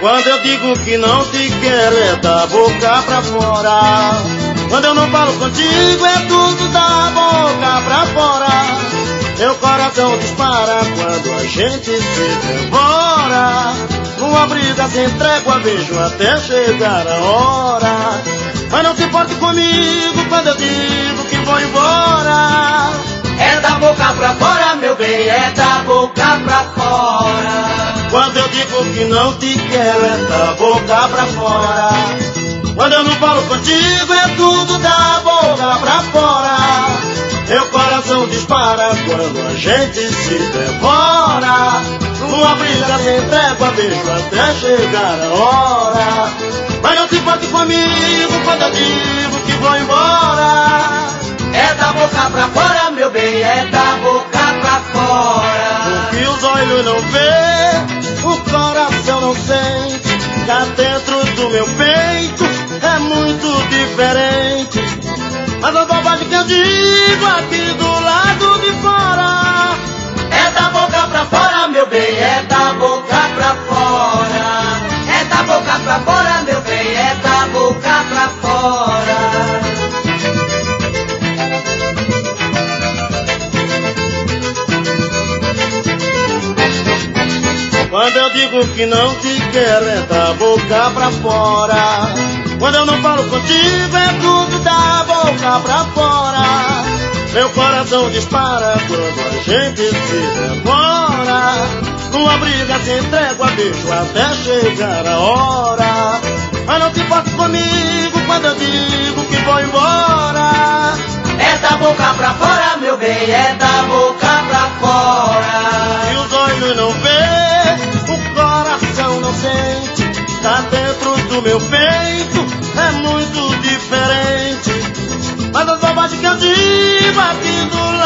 Quando eu digo que não te quero é da boca pra fora. Quando eu não falo contigo é tudo da boca pra fora. Meu coração dispara quando a gente se devora. Numa briga sem trégua vejo até chegar a hora. Mas não se importe comigo quando eu digo que vou embora. É da boca pra fora, meu bem, é da boca pra fora. Quando eu digo que não te quero é da boca pra fora. Quando eu não falo contigo é tudo da boca pra fora. Meu coração dispara quando a gente se devora. Numa briga sem trégua vejo até chegar a hora. Mas não se importe comigo quando eu digo que vou embora. É da boca pra fora, meu bem, é da boca pra fora. O que os olhos não vê, o coração não sente. Cá dentro do meu peito é muito diferente. Mas a bobagem que eu digo aqui do lado de fora. É da boca pra fora, meu bem, é da boca pra fora. É da boca pra fora, meu bem, é da boca pra fora. Quando eu digo que não te quero é da boca pra fora. Quando eu não falo contigo é tudo da boca pra fora. Meu coração dispara quando a gente se devora. Numa briga sem trégua vejo até chegar a hora. Mas não se importe comigo quando eu digo que vou embora. É da boca pra fora, meu bem, é da boca pra fora. E os olhos não vê, o coração não sente. Tá dentro do meu peito é muito diferente. Mas as bobagens que eu digo aqui do